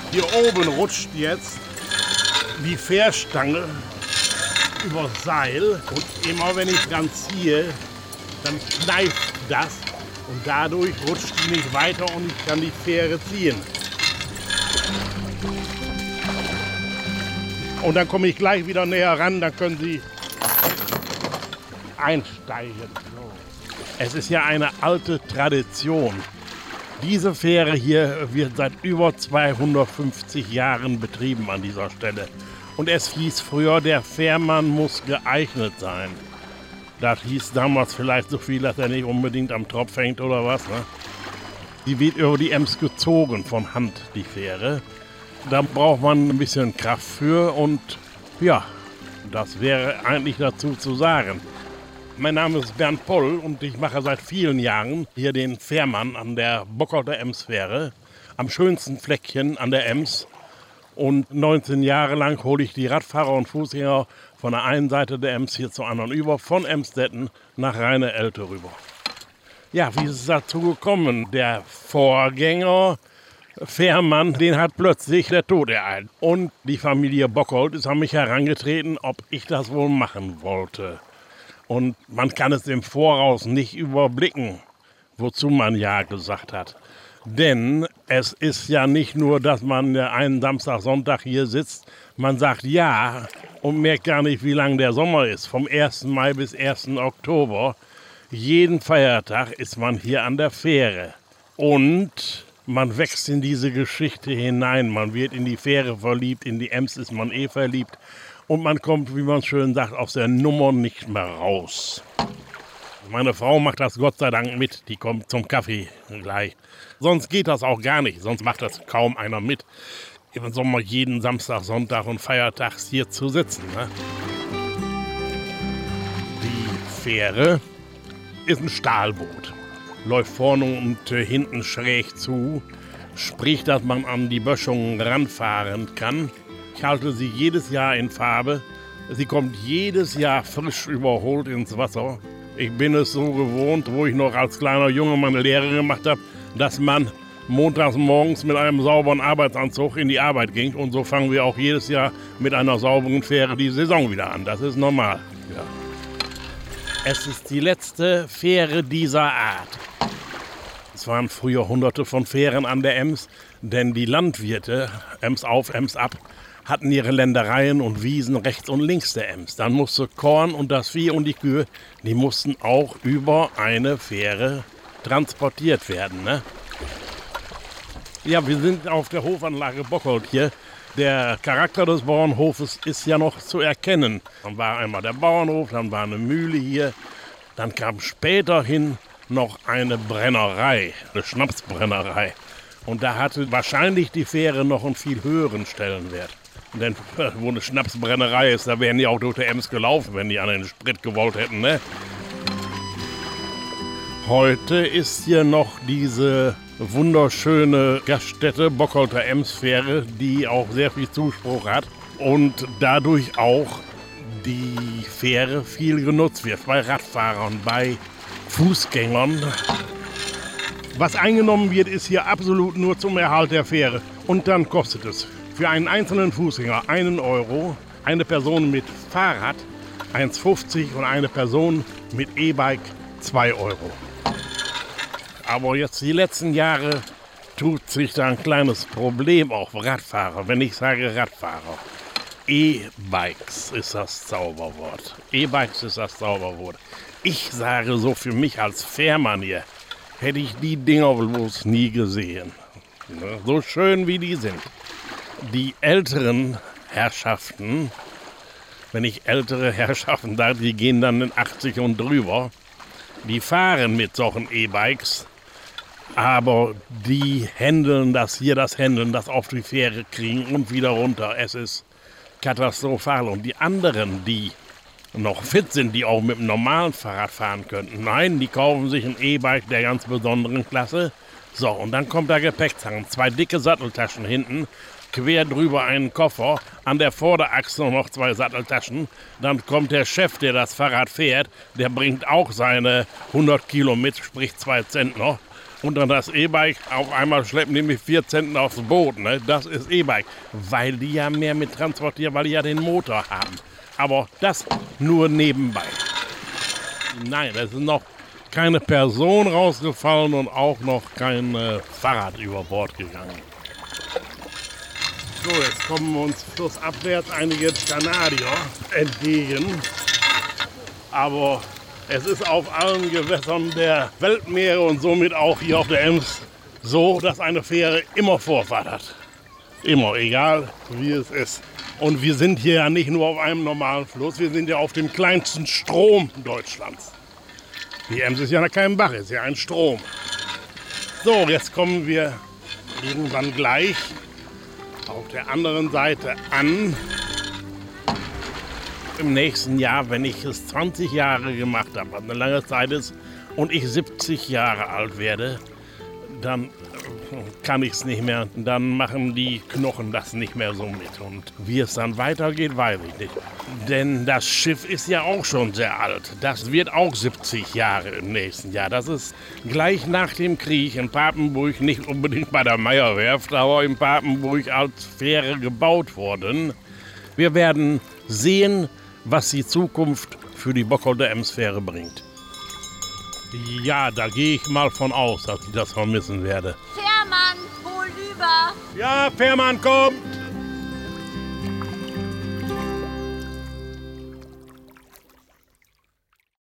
Hier oben rutscht jetzt die Fährstange übers Seil und immer wenn ich dran ziehe, dann kneift das und dadurch rutscht die nicht weiter und ich kann die Fähre ziehen. Und dann komme ich gleich wieder näher ran, dann können Sie einsteigen. So. Es ist ja eine alte Tradition. Diese Fähre hier wird seit über 250 Jahren betrieben an dieser Stelle. Und es hieß früher, der Fährmann muss geeignet sein. Das hieß damals vielleicht so viel, dass er nicht unbedingt am Tropf hängt oder was. Ne? Die wird über die Ems gezogen von Hand, die Fähre. Da braucht man ein bisschen Kraft für und ja, das wäre eigentlich dazu zu sagen. Mein Name ist Bernd Poll und ich mache seit vielen Jahren hier den Fährmann an der Bockholter Emsfähre, am schönsten Fleckchen an der Ems. Und 19 Jahre lang hole ich die Radfahrer und Fußgänger von der einen Seite der Ems hier zur anderen über, von Emstetten nach Rheine-Elte rüber. Ja, wie ist es dazu gekommen? Der Vorgänger Fährmann, den hat plötzlich der Tod ereilt. Und die Familie Bockholt ist an mich herangetreten, ob ich das wohl machen wollte. Und man kann es im Voraus nicht überblicken, wozu man Ja gesagt hat. Denn es ist ja nicht nur, dass man einen Samstag, Sonntag hier sitzt. Man sagt Ja und merkt gar nicht, wie lang der Sommer ist. Vom 1. Mai bis 1. Oktober. Jeden Feiertag ist man hier an der Fähre. Und man wächst in diese Geschichte hinein. Man wird in die Fähre verliebt, in die Ems ist man verliebt. Und man kommt, wie man schön sagt, aus der Nummer nicht mehr raus. Meine Frau macht das Gott sei Dank mit. Die kommt zum Kaffee gleich. Sonst geht das auch gar nicht. Sonst macht das kaum einer mit. Im Sommer jeden Samstag, Sonntag und Feiertags hier zu sitzen. Ne? Die Fähre ist ein Stahlboot. Läuft vorne und hinten schräg zu. Sprich, dass man an die Böschungen ranfahren kann. Ich halte sie jedes Jahr in Farbe. Sie kommt jedes Jahr frisch überholt ins Wasser. Ich bin es so gewohnt, wo ich noch als kleiner Junge meine Lehre gemacht habe, dass man montags morgens mit einem sauberen Arbeitsanzug in die Arbeit ging. Und so fangen wir auch jedes Jahr mit einer sauberen Fähre die Saison wieder an. Das ist normal. Ja. Es ist die letzte Fähre dieser Art. Es waren früher hunderte von Fähren an der Ems, denn die Landwirte, Ems auf, Ems ab, hatten ihre Ländereien und Wiesen rechts und links der Ems. Dann musste Korn und das Vieh und die Kühe, die mussten auch über eine Fähre transportiert werden. Ne? Ja, wir sind auf der Hofanlage Bockholt hier. Der Charakter des Bauernhofes ist ja noch zu erkennen. Dann war einmal der Bauernhof, dann war eine Mühle hier. Dann kam späterhin noch eine Brennerei, eine Schnapsbrennerei. Und da hatte wahrscheinlich die Fähre noch einen viel höheren Stellenwert. Denn wo eine Schnapsbrennerei ist, da wären die auch durch die Ems gelaufen, wenn die an den Sprit gewollt hätten. Ne? Heute ist hier noch diese wunderschöne Gaststätte Bockholter Emsfähre, die auch sehr viel Zuspruch hat und dadurch auch die Fähre viel genutzt wird bei Radfahrern, bei Fußgängern. Was eingenommen wird, ist hier absolut nur zum Erhalt der Fähre. Und dann kostet es für einen einzelnen Fußgänger 1 Euro, eine Person mit Fahrrad 1,50 und eine Person mit E-Bike 2 Euro. Aber jetzt die letzten Jahre tut sich da ein kleines Problem auf Radfahrer. Wenn ich sage Radfahrer, E-Bikes ist das Zauberwort. E-Bikes ist das Zauberwort. Ich sage so für mich als Fährmann hier, hätte ich die Dinger bloß nie gesehen. So schön wie die sind. Die älteren Herrschaften, wenn ich ältere Herrschaften da, die gehen dann in 80 und drüber, die fahren mit solchen E-Bikes, aber die handeln das auf die Fähre kriegen und wieder runter. Es ist katastrophal. Und die anderen, die noch fit sind, die auch mit einem normalen Fahrrad fahren könnten, nein, die kaufen sich ein E-Bike der ganz besonderen Klasse. So, und dann kommt der Gepäckzangen, 2 dicke Satteltaschen hinten, quer drüber einen Koffer, an der Vorderachse noch 2 Satteltaschen. Dann kommt der Chef, der das Fahrrad fährt, der bringt auch seine 100 Kilo mit, sprich 2 Zentner. Und dann das E-Bike, auf einmal schleppen die mit 4 Zentner aufs Boot. Ne? Das ist E-Bike, weil die ja mehr mit transportieren, weil die ja den Motor haben. Aber das nur nebenbei. Nein, es ist noch keine Person rausgefallen und auch noch kein Fahrrad über Bord gegangen. So, jetzt kommen uns flussabwärts einige Kanadier entgegen. Aber es ist auf allen Gewässern der Weltmeere und somit auch hier auf der Ems so, dass eine Fähre immer Vorfahrt hat. Immer, egal wie es ist. Und wir sind hier ja nicht nur auf einem normalen Fluss, wir sind ja auf dem kleinsten Strom Deutschlands. Die Ems ist ja kein Bach, ist ja ein Strom. So, jetzt kommen wir irgendwann gleich auf der anderen Seite an. Im nächsten Jahr, wenn ich es 20 Jahre gemacht habe, was eine lange Zeit ist, und ich 70 Jahre alt werde, dann kann ich es nicht mehr. Dann machen die Knochen das nicht mehr so mit. Und wie es dann weitergeht, weiß ich nicht. Denn das Schiff ist ja auch schon sehr alt. Das wird auch 70 Jahre im nächsten Jahr. Das ist gleich nach dem Krieg in Papenburg, nicht unbedingt bei der Meyer-Werft, aber in Papenburg als Fähre gebaut worden. Wir werden sehen, was die Zukunft für die Bockholder Ems-Fähre bringt. Ja, da gehe ich mal von aus, dass ich das vermissen werde. Fährmann, wohl über. Ja, Fährmann kommt!